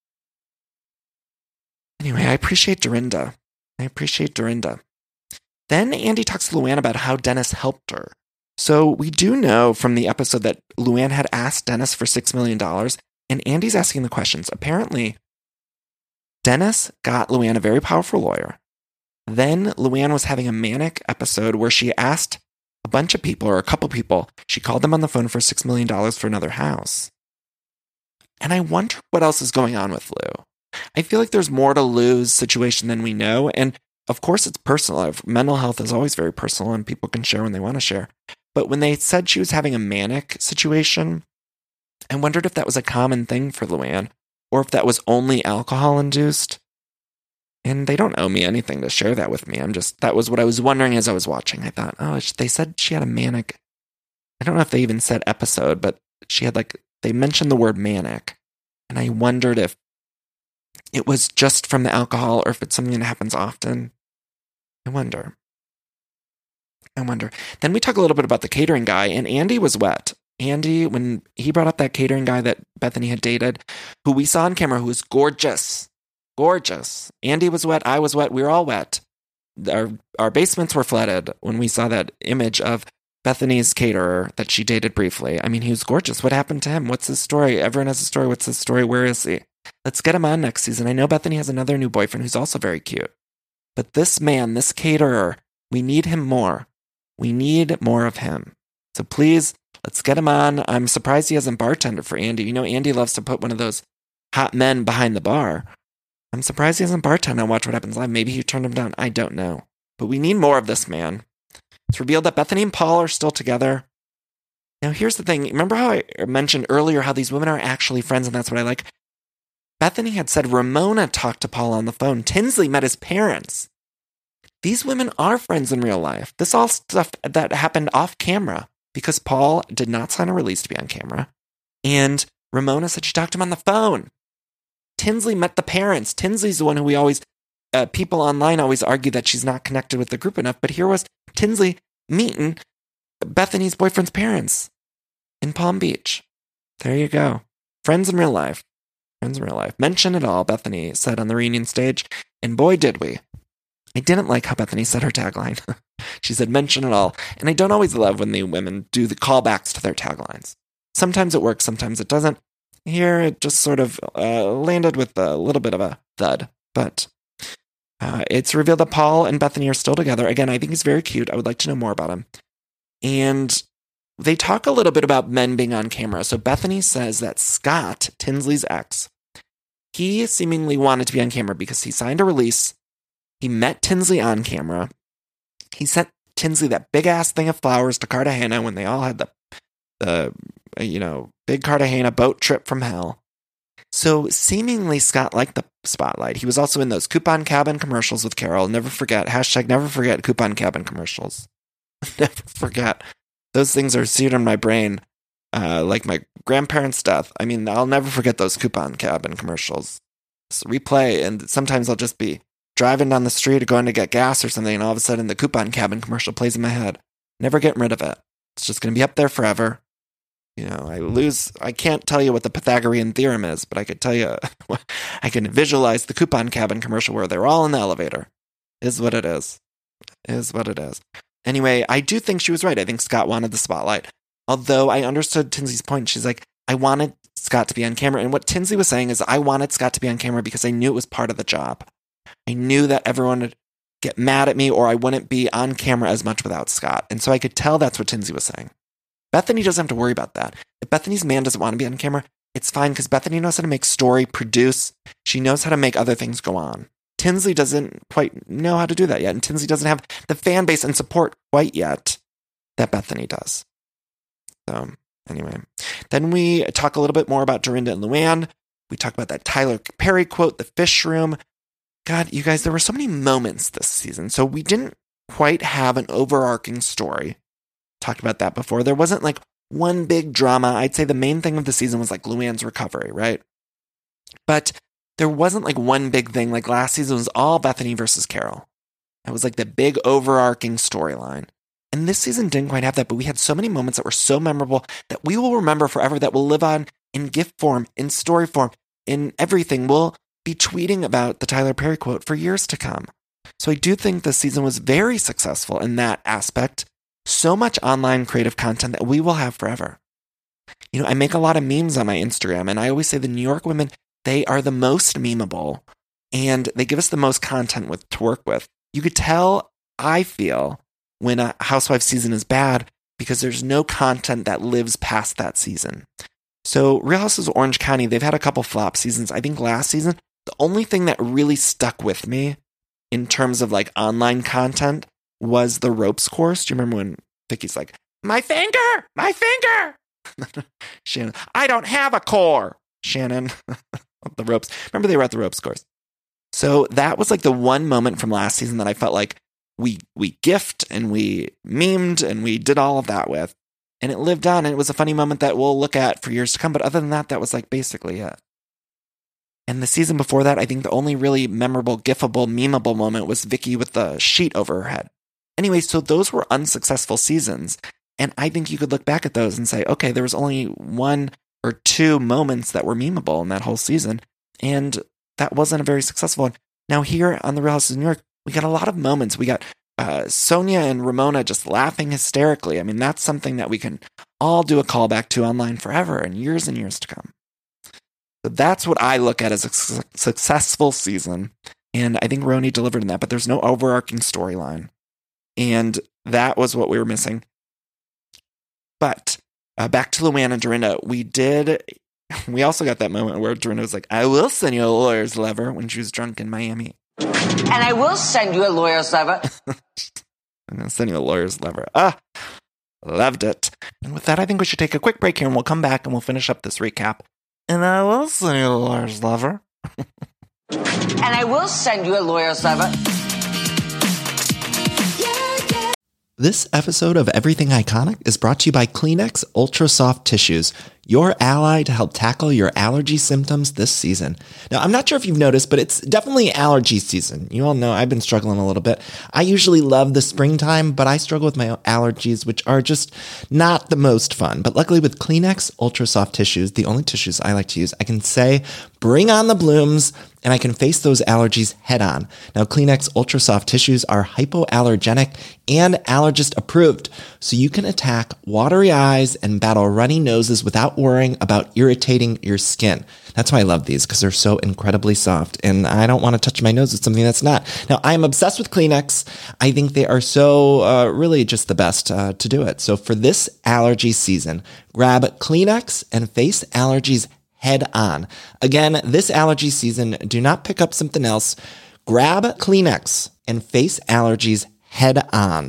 Anyway, I appreciate Dorinda. I appreciate Dorinda. Then Andy talks to Luann about how Dennis helped her. So we do know from the episode that Luann had asked Dennis for six million dollars, and Andy's asking the questions. Apparently, Dennis got Luann a very powerful lawyer. Then Luann was having a manic episode where she asked a bunch of people, or a couple people, she called them on the phone for six million dollars for another house. And I wonder what else is going on with Lou. I feel like there's more to Lou's situation than we know, and of course it's personal. Mental health is always very personal, and people can share when they want to share. But when they said she was having a manic situation, I wondered if that was a common thing for Luann, or if that was only alcohol-induced. And they don't owe me anything to share that with me. I'm just, that was what I was wondering as I was watching. I thought, oh, they said she had a manic, I don't know if they even said episode, but she had like, they mentioned the word manic. And I wondered if it was just from the alcohol or if it's something that happens often. I wonder. I wonder. Then we talk a little bit about the catering guy, and Andy was wet. Andy, when he brought up that catering guy that Bethany had dated, who we saw on camera, who was gorgeous. Gorgeous. Andy was wet. I was wet. We were all wet. Our our basements were flooded when we saw that image of Bethany's caterer that she dated briefly. I mean, he was gorgeous. What happened to him? What's his story? Everyone has a story. What's his story? Where is he? Let's get him on next season. I know Bethany has another new boyfriend who's also very cute. But this man, this caterer, we need him more. We need more of him. So please, let's get him on. I'm surprised he hasn't bartended for Andy. You know, Andy loves to put one of those hot men behind the bar. I'm surprised he hasn't bartended on Watch What Happens Live. Maybe he turned him down. I don't know. But we need more of this man. It's revealed that Bethany and Paul are still together. Now, here's the thing. Remember how I mentioned earlier how these women are actually friends, and that's what I like? Bethany had said Ramona talked to Paul on the phone. Tinsley met his parents. These women are friends in real life. This all stuff that happened off camera because Paul did not sign a release to be on camera. And Ramona said she talked to him on the phone. Tinsley met the parents. Tinsley's the one who we always, uh, people online always argue that she's not connected with the group enough. But here was Tinsley meeting Bethany's boyfriend's parents in Palm Beach. There you go. Friends in real life. Friends in real life. Mention it all, Bethany said on the reunion stage. And boy, did we. I didn't like how Bethany said her tagline. She said, mention it all. And I don't always love when the women do the callbacks to their taglines. Sometimes it works, sometimes it doesn't. Here, it just sort of uh, landed with a little bit of a thud. But uh, it's revealed that Paul and Bethany are still together. Again, I think he's very cute. I would like to know more about him. And they talk a little bit about men being on camera. So Bethany says that Scott, Tinsley's ex, he seemingly wanted to be on camera because he signed a release. He met Tinsley on camera. He sent Tinsley that big-ass thing of flowers to Cartagena when they all had the, the you know, big Cartagena boat trip from hell. So seemingly Scott liked the spotlight. He was also in those Coupon Cabin commercials with Carol. Never forget. Hashtag never forget Coupon Cabin commercials. Never forget. Those things are seared in my brain uh, like my grandparents' death. I mean, I'll never forget those Coupon Cabin commercials. So replay, and sometimes I'll just be driving down the street or going to get gas or something, and all of a sudden the Coupon Cabin commercial plays in my head. Never getting rid of it. It's just going to be up there forever. You know, I lose, I can't tell you what the Pythagorean theorem is, but I could tell you, I can visualize the Coupon Cabin commercial where they're all in the elevator. Is what it is. Is what it is. Anyway, I do think she was right. I think Scott wanted the spotlight. Although I understood Tinsley's point. She's like, I wanted Scott to be on camera. And what Tinsley was saying is, I wanted Scott to be on camera because I knew it was part of the job. I knew that everyone would get mad at me or I wouldn't be on camera as much without Scott. And so I could tell that's what Tinsley was saying. Bethany doesn't have to worry about that. If Bethany's man doesn't want to be on camera, it's fine because Bethany knows how to make story, produce. She knows how to make other things go on. Tinsley doesn't quite know how to do that yet. And Tinsley doesn't have the fan base and support quite yet that Bethany does. So anyway, then we talk a little bit more about Dorinda and Luann. We talk about that Tyler Perry quote, the fish room. God, you guys, there were so many moments this season. So we didn't quite have an overarching story. Talked about that before. There wasn't like one big drama. I'd say the main thing of the season was like Luann's recovery, right? But there wasn't like one big thing. Like last season was all Bethany versus Carol. It was like the big overarching storyline. And this season didn't quite have that, but we had so many moments that were so memorable that we will remember forever, that will live on in gift form, in story form, in everything. We'll be tweeting about the Tyler Perry quote for years to come. So I do think this season was very successful in that aspect. So much online creative content that we will have forever. You know, I make a lot of memes on my Instagram, and I always say the New York women, they are the most memeable, and they give us the most content with to work with. You could tell, I feel, when a Housewives season is bad because there's no content that lives past that season. So Real Housewives of Orange County, they've had a couple flop seasons. I think last season, the only thing that really stuck with me in terms of like online content was the ropes course. Do you remember when Vicky's like, my finger, my finger? Shannon, I don't have a core. Shannon, the ropes. Remember they were at the ropes course. So that was like the one moment from last season that I felt like we we gift and we memed and we did all of that with. And it lived on, and it was a funny moment that we'll look at for years to come. But other than that, that was like basically it. And the season before that, I think the only really memorable, gifable, memeable moment was Vicky with the sheet over her head. Anyway, so those were unsuccessful seasons. And I think you could look back at those and say, okay, there was only one or two moments that were memeable in that whole season. And that wasn't a very successful one. Now here on The Real Housewives of New York, we got a lot of moments. We got uh, Sonia and Ramona just laughing hysterically. I mean, that's something that we can all do a callback to online forever and years and years to come. So that's what I look at as a su- successful season. And I think Roni delivered in that, but there's no overarching storyline. And that was what we were missing. But uh, back to Luann and Dorinda, we did, we also got that moment where Dorinda was like, I will send you a lawyer's letter when she was drunk in Miami. And I will send you a lawyer's letter. I'm going to send you a lawyer's letter. Ah, loved it. And with that, I think we should take a quick break here and we'll come back and we'll finish up this recap. And I will send you a lawyer's letter. And I will send you a lawyer's letter. This episode of Everything Iconic is brought to you by Kleenex Ultra Soft Tissues, your ally to help tackle your allergy symptoms this season. Now, I'm not sure if you've noticed, but it's definitely allergy season. You all know I've been struggling a little bit. I usually love the springtime, but I struggle with my allergies, which are just not the most fun. But luckily with Kleenex Ultra Soft Tissues, the only tissues I like to use, I can say, bring on the blooms, and I can face those allergies head on. Now, Kleenex Ultra Soft Tissues are hypoallergenic and allergist approved, so you can attack watery eyes and battle runny noses without worrying about irritating your skin. That's why I love these, because they're so incredibly soft, and I don't want to touch my nose with something that's not. Now, I am obsessed with Kleenex. I think they are so uh, really just the best uh, to do it. So for this allergy season, grab Kleenex and face allergies head on. Again, this allergy season, do not pick up something else. Grab Kleenex and face allergies head on.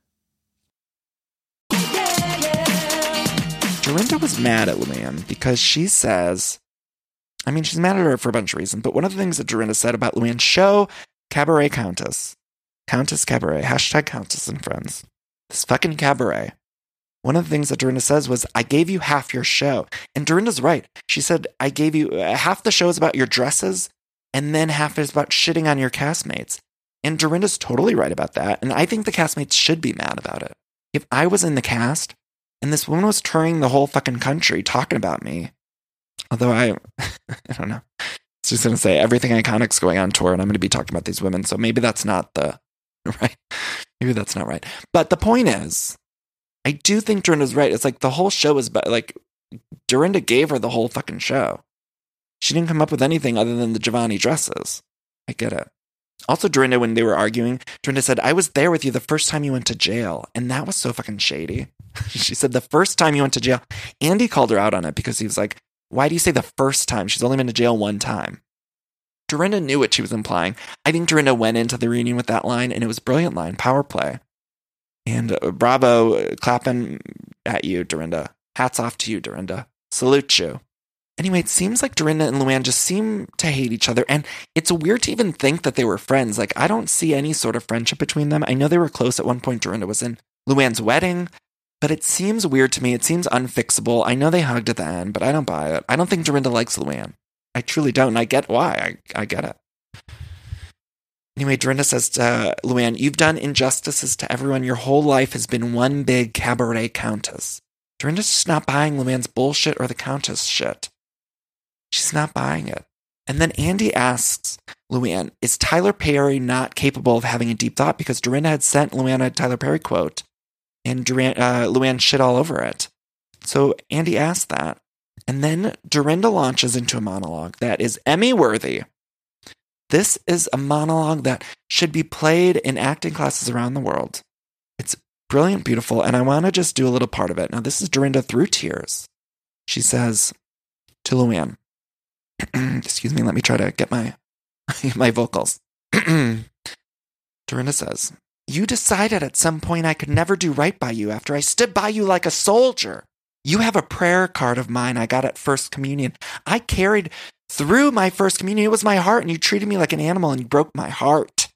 Dorinda was mad at Luann because she says, I mean, she's mad at her for a bunch of reasons, but one of the things that Dorinda said about Luann's show, Cabaret Countess, Countess Cabaret, hashtag Countess and Friends, this fucking cabaret. One of the things that Dorinda says was, I gave you half your show. And Dorinda's right. She said, I gave you uh, half the show is about your dresses, and then half is about shitting on your castmates. And Dorinda's totally right about that. And I think the castmates should be mad about it. If I was in the cast, and this woman was touring the whole fucking country talking about me, although I, I don't know. It's just going to say Everything Iconic's going on tour, and I'm going to be talking about these women. So maybe that's not the, right? Maybe that's not right. But the point is, I do think Dorinda's right. It's like the whole show is about, like, Dorinda gave her the whole fucking show. She didn't come up with anything other than the Giovanni dresses. I get it. Also, Dorinda, when they were arguing, Dorinda said, I was there with you the first time you went to jail. And that was so fucking shady. She said the first time you went to jail. Andy called her out on it because he was like, why do you say the first time? She's only been to jail one time. Dorinda knew what she was implying. I think Dorinda went into the reunion with that line, and it was a brilliant line, power play. And uh, bravo, uh, clapping at you, Dorinda. Hats off to you, Dorinda. Salute you. Anyway, it seems like Dorinda and Luann just seem to hate each other, and it's weird to even think that they were friends. Like, I don't see any sort of friendship between them. I know they were close at one point. Dorinda was in Luann's wedding, but it seems weird to me. It seems unfixable. I know they hugged at the end, but I don't buy it. I don't think Dorinda likes Luann. I truly don't. And I get why. I, I get it. Anyway, Dorinda says to Luann, you've done injustices to everyone. Your whole life has been one big cabaret countess. Dorinda's just not buying Luann's bullshit or the countess shit. She's not buying it. And then Andy asks Luann, is Tyler Perry not capable of having a deep thought? Because Dorinda had sent Luann a Tyler Perry quote, and Duran, uh, Luann shit all over it. So Andy asked that. And then Dorinda launches into a monologue that is Emmy-worthy. This is a monologue that should be played in acting classes around the world. It's brilliant, beautiful, and I want to just do a little part of it. Now, this is Dorinda through tears. She says to Luann, excuse me, let me try to get my, my vocals. Dorinda says, you decided at some point I could never do right by you after I stood by you like a soldier. You have a prayer card of mine I got at First Communion. I carried through my First Communion. It was my heart, and you treated me like an animal, and you broke my heart.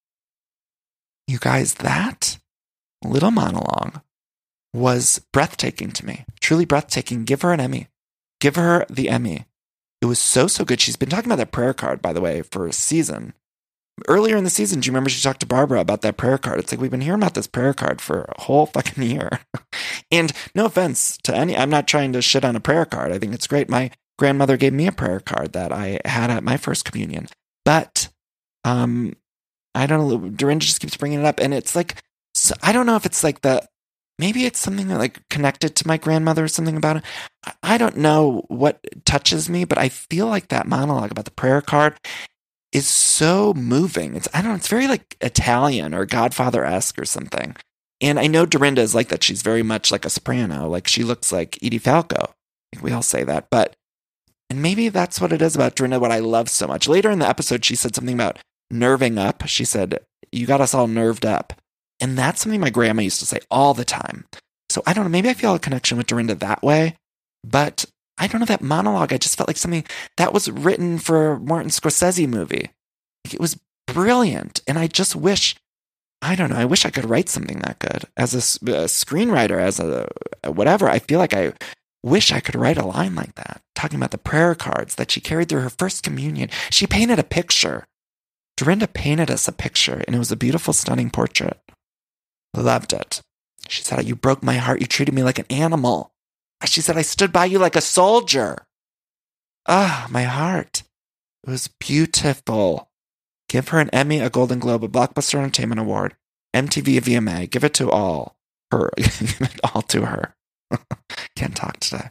You guys, that little monologue was breathtaking to me. Truly breathtaking. Give her an Emmy. Give her the Emmy. It was so, so good. She's been talking about that prayer card, by the way, for a season. Earlier in the season, do you remember she talked to Barbara about that prayer card? It's like, we've been hearing about this prayer card for a whole fucking year. And no offense to any, I'm not trying to shit on a prayer card. I think it's great. My grandmother gave me a prayer card that I had at my First Communion. But, um, I don't know, Dorinda just keeps bringing it up. And it's like, so I don't know if it's like the, maybe it's something that like connected to my grandmother or something about it. I don't know what touches me, but I feel like that monologue about the prayer card is so moving. It's, I don't know, it's very like Italian or Godfather-esque or something. And I know Dorinda is like that. She's very much like a soprano. Like she looks like Edie Falco. I think we all say that. But, and maybe that's what it is about Dorinda, what I love so much. Later in the episode, she said something about nerving up. She said, you got us all nerved up. And that's something my grandma used to say all the time. So I don't know, maybe I feel a connection with Dorinda that way. But I don't know, that monologue, I just felt like something that was written for a Martin Scorsese movie. It was brilliant. And I just wish, I don't know, I wish I could write something that good. As a, a screenwriter, as a, a whatever, I feel like I wish I could write a line like that. Talking about the prayer cards that she carried through her First Communion. She painted a picture. Dorinda painted us a picture, and it was a beautiful, stunning portrait. Loved it. She said, you broke my heart. You treated me like an animal. She said, I stood by you like a soldier. Ah, my heart. It was beautiful. Give her an Emmy, a Golden Globe, a Blockbuster Entertainment Award, M T V, a V M A. Give it to all her. Give it all to her. Can't talk today.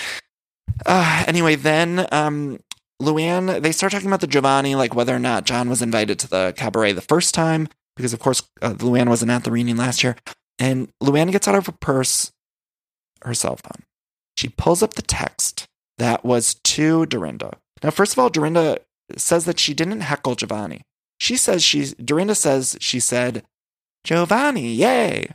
Uh, anyway, then um, Luann, they start talking about the Giovanni, like whether or not John was invited to the cabaret the first time, because of course uh, Luann wasn't at the reunion last year. And Luann gets out of her purse her cell phone. She pulls up the text that was to Dorinda. Now, first of all, Dorinda says that she didn't heckle Giovanni. She says she, Dorinda says she said, Giovanni, yay.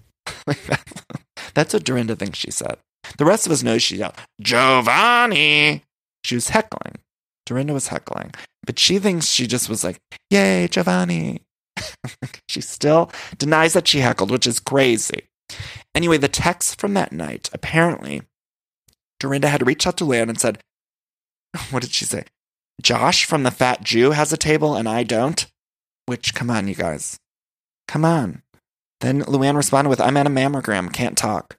That's what Dorinda thinks she said. The rest of us know she yelled, Giovanni. She was heckling. Dorinda was heckling. But she thinks she just was like, yay, Giovanni. She still denies that she heckled, which is crazy. Anyway, the text from that night, apparently, Dorinda had reached out to Luann and said, what did she say? Josh from the Fat Jew has a table and I don't? Which, come on, you guys. Come on. Then Luann responded with, I'm at a mammogram, can't talk.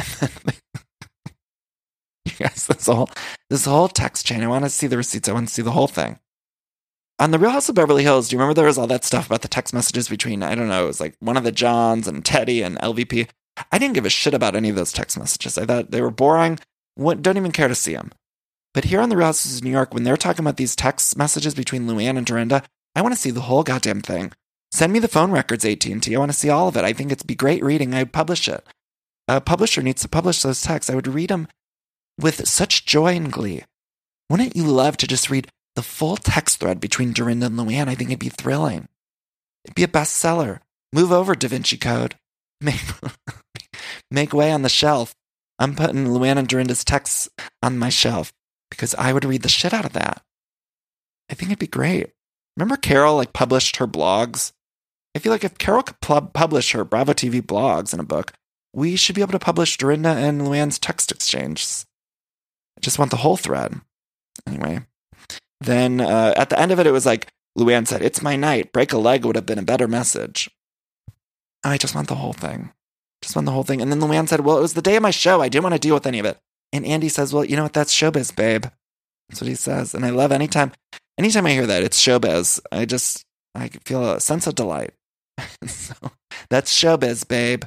You guys, this whole, this whole text chain, I want to see the receipts. I want to see the whole thing. On The Real House of Beverly Hills, do you remember there was all that stuff about the text messages between, I don't know, it was like one of the Johns and Teddy and L V P? I didn't give a shit about any of those text messages. I thought they were boring. What, don't even care to see them. But here on The Real Houses of New York, when they're talking about these text messages between Luann and Dorinda, I want to see the whole goddamn thing. Send me the phone records, A T and T. I want to see all of it. I think it'd be great reading. I'd publish it. A publisher needs to publish those texts. I would read them with such joy and glee. Wouldn't you love to just read the full text thread between Dorinda and Luann? I think it'd be thrilling. It'd be a bestseller. Move over, Da Vinci Code. Make, make way on the shelf. I'm putting Luann and Dorinda's texts on my shelf because I would read the shit out of that. I think it'd be great. Remember Carol like published her blogs? I feel like if Carol could pl- publish her Bravo T V blogs in a book, we should be able to publish Dorinda and Luann's text exchanges. I just want the whole thread. Anyway. Then uh, at the end of it, it was like, Luann said, "It's my night. Break a leg would have been a better message." I just want the whole thing. Just want the whole thing. And then Luann said, "Well, it was the day of my show. I didn't want to deal with any of it." And Andy says, "Well, you know what? That's showbiz, babe." That's what he says. And I love anytime, anytime I hear that, it's showbiz. I just, I feel a sense of delight. So that's showbiz, babe.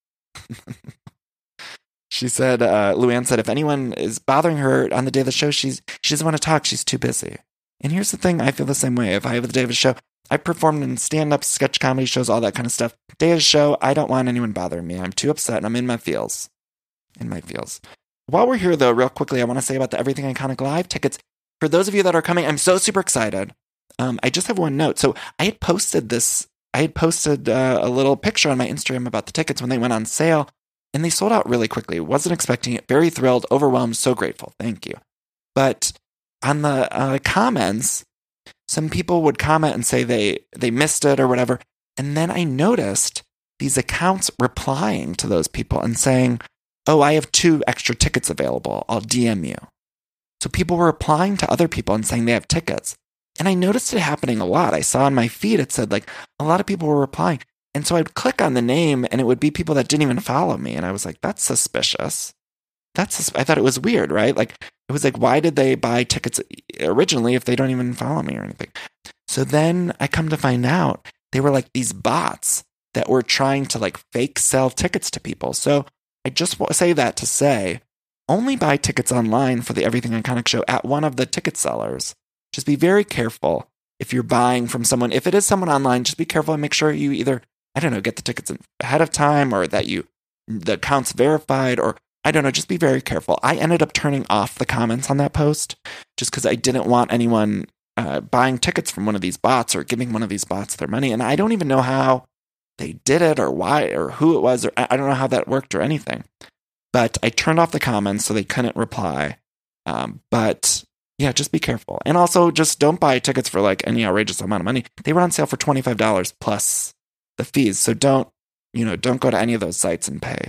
She said, uh, Luann said, if anyone is bothering her on the day of the show, she's she doesn't want to talk. She's too busy. And here's the thing. I feel the same way. If I have the day of a show, I performed in stand-up, sketch comedy shows, all that kind of stuff. Day of the show, I don't want anyone bothering me. I'm too upset and I'm in my feels. In my feels. While we're here, though, real quickly, I want to say about the Everything Iconic Live tickets. For those of you that are coming, I'm so super excited. Um, I just have one note. So I had posted this, I had posted uh, a little picture on my Instagram about the tickets when they went on sale, and they sold out really quickly. Wasn't expecting it. Very thrilled, overwhelmed, so grateful. Thank you. But on the uh, comments, some people would comment and say they, they missed it or whatever. And then I noticed these accounts replying to those people and saying, "Oh, I have two extra tickets available. I'll D M you." So people were replying to other people and saying they have tickets. And I noticed it happening a lot. I saw on my feed, it said like a lot of people were replying. And so I'd click on the name and it would be people that didn't even follow me. And I was like, that's suspicious. That's, sus- I thought it was weird, right? Like, it was like, why did they buy tickets originally if they don't even follow me or anything? So then I come to find out they were like these bots that were trying to like fake sell tickets to people. So I just want to say that to say, only buy tickets online for the Everything Iconic show at one of the ticket sellers. Just be very careful if you're buying from someone. If it is someone online, just be careful and make sure you either, I don't know, get the tickets ahead of time or that you, the account's verified, or I don't know, just be very careful. I ended up turning off the comments on that post just because I didn't want anyone uh, buying tickets from one of these bots or giving one of these bots their money. And I don't even know how they did it or why or who it was, or I don't know how that worked or anything. But I turned off the comments so they couldn't reply. Um, but yeah, just be careful. And also just don't buy tickets for like any outrageous amount of money. They were on sale for twenty-five dollars plus the fees. So don't, you know, don't go to any of those sites and pay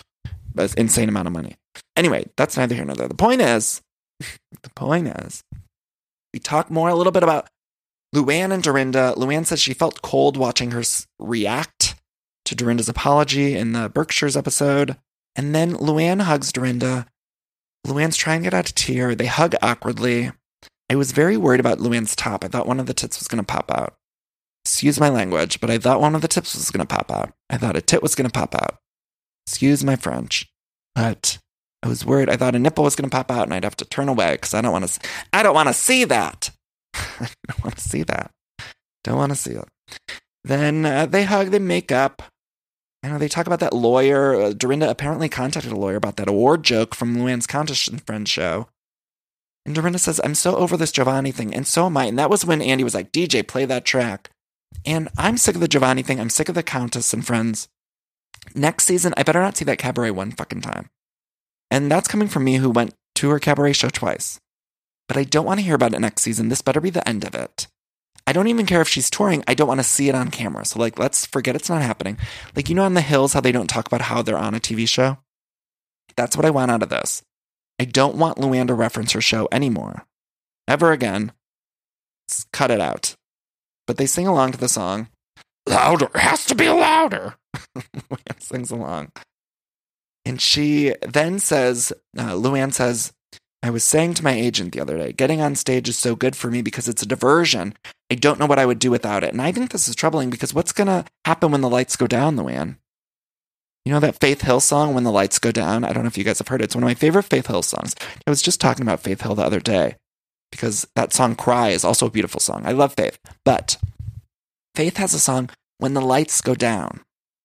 an insane amount of money. Anyway, that's neither here nor there. The point is, the point is, we talk more a little bit about Luann and Dorinda. Luann says she felt cold watching her react to Dorinda's apology in the Berkshires episode. And then Luann hugs Dorinda. Luann's trying to get out a tear. They hug awkwardly. I was very worried about Luann's top. I thought one of the tits was going to pop out. Excuse my language, but I thought one of the tips was going to pop out. I thought a tit was going to pop out. Excuse my French. But I was worried. I thought a nipple was going to pop out and I'd have to turn away because I don't want to I don't want to see that. I don't want to see that. Don't want to see it. Then uh, they hug, they make up. I know they talk about that lawyer. Uh, Dorinda apparently contacted a lawyer about that award joke from Luann's Contest and Friends show. And Dorinda says, "I'm so over this Giovanni thing, and so am I." And that was when Andy was like, "D J, play that track." And I'm sick of the Giovanni thing. I'm sick of the Countess and Friends. Next season, I better not see that cabaret one fucking time. And that's coming from me who went to her cabaret show twice. But I don't want to hear about it next season. This better be the end of it. I don't even care if she's touring. I don't want to see it on camera. So, like, let's forget it's not happening. Like, you know on The Hills how they don't talk about how they're on a T V show? That's what I want out of this. I don't want Luann to reference her show anymore. Ever again. Let's cut it out. But they sing along to the song. Louder. It has to be louder. Luann sings along. And she then says, uh, Luann says, "I was saying to my agent the other day, getting on stage is so good for me because it's a diversion. I don't know what I would do without it." And I think this is troubling because what's going to happen when the lights go down, Luann? You know that Faith Hill song, When the Lights Go Down? I don't know if you guys have heard it. It's one of my favorite Faith Hill songs. I was just talking about Faith Hill the other day because that song Cry is also a beautiful song. I love Faith. But Faith has a song, When the Lights Go Down.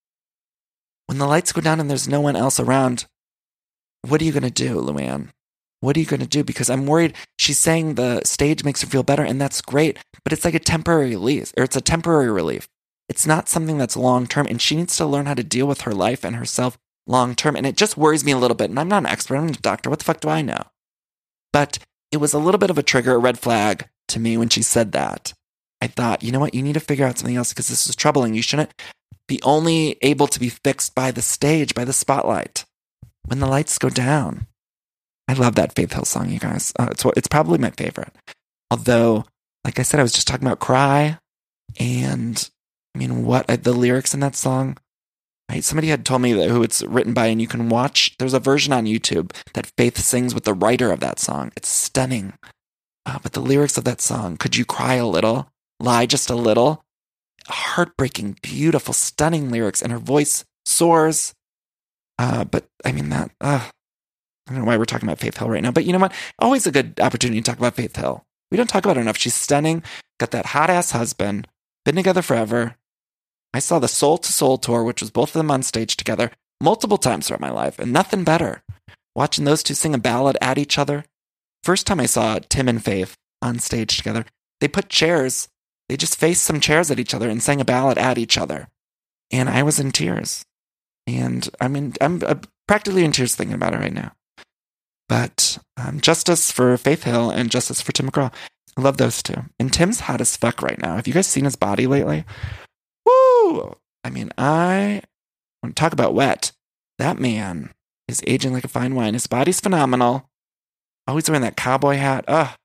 When the lights go down and there's no one else around, what are you going to do, Luann? What are you going to do? Because I'm worried. She's saying the stage makes her feel better, and that's great, but it's like a temporary release, or it's a temporary relief. It's not something that's long-term, and she needs to learn how to deal with her life and herself long-term, and it just worries me a little bit, and I'm not an expert. I'm not a doctor. What the fuck do I know? But it was a little bit of a trigger, a red flag to me when she said that. I thought, you know what? You need to figure out something else because this is troubling. You shouldn't be only able to be fixed by the stage, by the spotlight. When the lights go down. I love that Faith Hill song, you guys. Uh, it's it's probably my favorite. Although, like I said, I was just talking about Cry. And, I mean, what the lyrics in that song, right? Somebody had told me that who it's written by, and you can watch, there's a version on YouTube that Faith sings with the writer of that song. It's stunning. Uh, but the lyrics of that song, could you cry a little? Lie just a little? Heartbreaking, beautiful, stunning lyrics, and her voice soars. Uh, but, I mean, that, uh, I don't know why we're talking about Faith Hill right now, but you know what? Always a good opportunity to talk about Faith Hill. We don't talk about her enough. She's stunning, got that hot-ass husband, been together forever. I saw the Soul to Soul tour, which was both of them on stage together, multiple times throughout my life, and nothing better. Watching those two sing a ballad at each other. First time I saw Tim and Faith on stage together, they put chairs, they just faced some chairs at each other and sang a ballad at each other. And I was in tears. And I mean, I'm uh, practically in tears thinking about it right now. But um, justice for Faith Hill and justice for Tim McGraw. I love those two. And Tim's hot as fuck right now. Have you guys seen his body lately? Woo! I mean, I want to talk about wet. That man is aging like a fine wine. His body's phenomenal. Always wearing that cowboy hat. Ugh.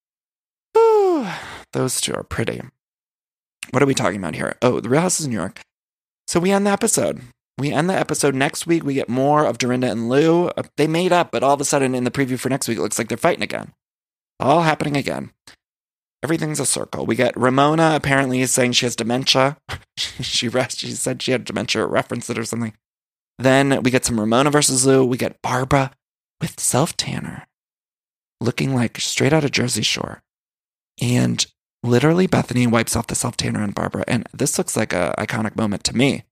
Woo! Those two are pretty. What are we talking about here? Oh, The Real Housewives of New York. So we end the episode. We end the episode next week. We get more of Dorinda and Lou. Uh, they made up, but all of a sudden in the preview for next week, it looks like they're fighting again. All happening again. Everything's a circle. We get Ramona apparently saying she has dementia. she rest, she said she had dementia, referenced it or something. Then we get some Ramona versus Lou. We get Barbara with self-tanner, looking like straight out of Jersey Shore. And literally Bethany wipes off the self-tanner on Barbara. And this looks like an iconic moment to me.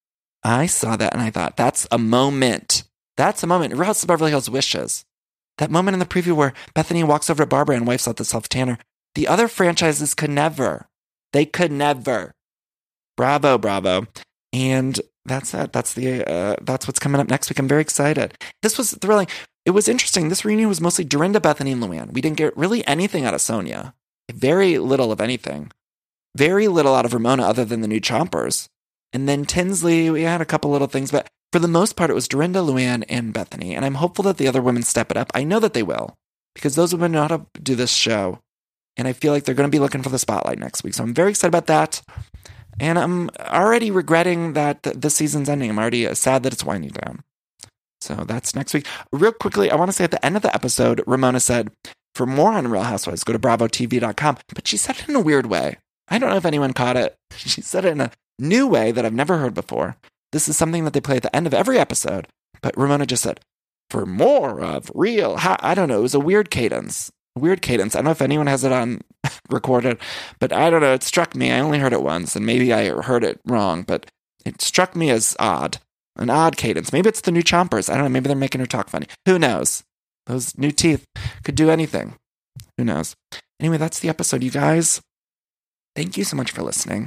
I saw that and I thought, that's a moment. That's a moment. Real Housewives of Beverly Hills wishes. That moment in the preview where Bethany walks over to Barbara and wipes out the self-tanner. The other franchises could never. They could never. Bravo, bravo. And that's it. That's the uh, that's what's coming up next week. I'm very excited. This was thrilling. It was interesting. This reunion was mostly Dorinda, Bethany, and Luann. We didn't get really anything out of Sonia. Very little of anything. Very little out of Ramona other than the new chompers. And then Tinsley, we had a couple little things, but for the most part, it was Dorinda, Luann, and Bethany. And I'm hopeful that the other women step it up. I know that they will, because those women know how to do this show. And I feel like they're going to be looking for the spotlight next week. So I'm very excited about that. And I'm already regretting that th- this season's ending. I'm already sad that it's winding down. So that's next week. Real quickly, I want to say at the end of the episode, Ramona said, for more on Real Housewives, go to bravo t v dot com. But she said it in a weird way. I don't know if anyone caught it. She said it in a new way that I've never heard before. This is something that they play at the end of every episode. But Ramona just said, for more of Real Ho-. I don't know. It was a weird cadence. Weird cadence. I don't know if anyone has it on recorded, but I don't know. It struck me. I only heard it once, and maybe I heard it wrong, but it struck me as odd. An odd cadence. Maybe it's the new chompers. I don't know. Maybe they're making her talk funny. Who knows? Those new teeth could do anything. Who knows? Anyway, that's the episode, you guys. Thank you so much for listening.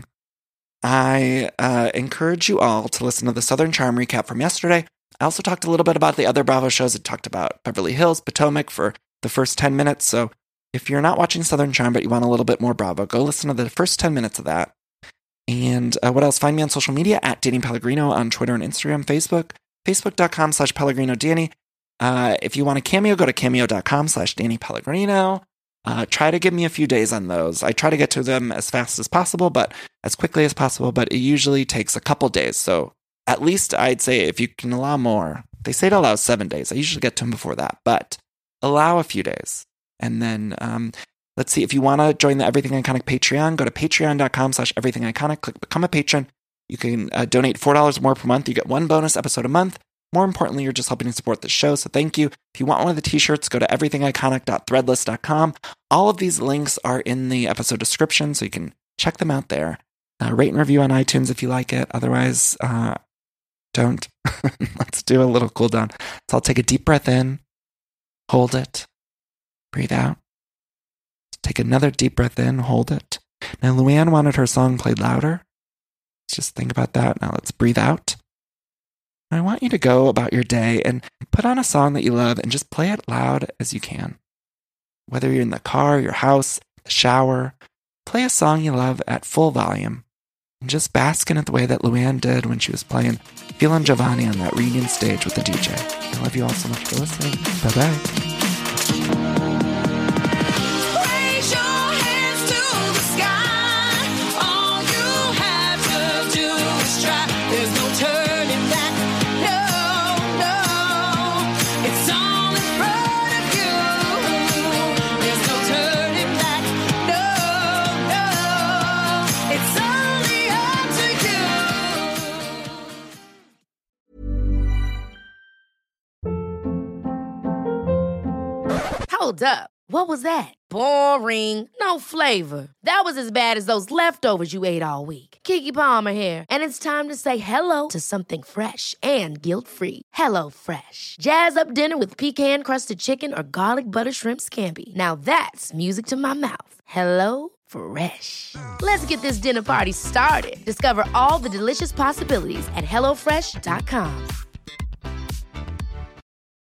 I uh, encourage you all to listen to the Southern Charm recap from yesterday. I also talked a little bit about the other Bravo shows. I talked about Beverly Hills, Potomac for the first ten minutes. So if you're not watching Southern Charm, but you want a little bit more Bravo, go listen to the first ten minutes of that. And uh, what else? Find me on social media at Danny Pellegrino on Twitter and Instagram, Facebook, facebook.com slash Pellegrino Danny. Uh, if you want a cameo, go to cameo.com slash Danny Pellegrino. Uh, try to give me a few days on those. I try to get to them as fast as possible, but as quickly as possible, but it usually takes a couple days. So at least I'd say if you can allow more, they say to allow seven days. I usually get to them before that, but allow a few days. And then um, let's see, if you want to join the Everything Iconic Patreon, go to patreon.com slash everything iconic, click become a patron. You can uh, donate four dollars more per month. You get one bonus episode a month. More importantly, you're just helping to support the show, so thank you. If you want one of the t-shirts, go to everything iconic dot threadless dot com. All of these links are in the episode description, so you can check them out there. Uh, rate and review on iTunes if you like it. Otherwise, uh, don't. Let's do a little cool down. So I'll take a deep breath in, hold it, breathe out. Take another deep breath in, hold it. Now, Luann wanted her song played louder. Let's just think about that. Now let's breathe out. I want you to go about your day and put on a song that you love and just play it loud as you can. Whether you're in the car, your house, the shower, play a song you love at full volume and just bask in it the way that Luann did when she was playing Feelin' Giovanni on that reunion stage with the D J. I love you all so much for listening. Bye-bye. Hold up. What was that? Boring. No flavor. That was as bad as those leftovers you ate all week. Keke Palmer here, and it's time to say hello to something fresh and guilt-free. Hello Fresh. Jazz up dinner with pecan-crusted chicken or garlic butter shrimp scampi. Now that's music to my mouth. Hello Fresh. Let's get this dinner party started. Discover all the delicious possibilities at hello fresh dot com.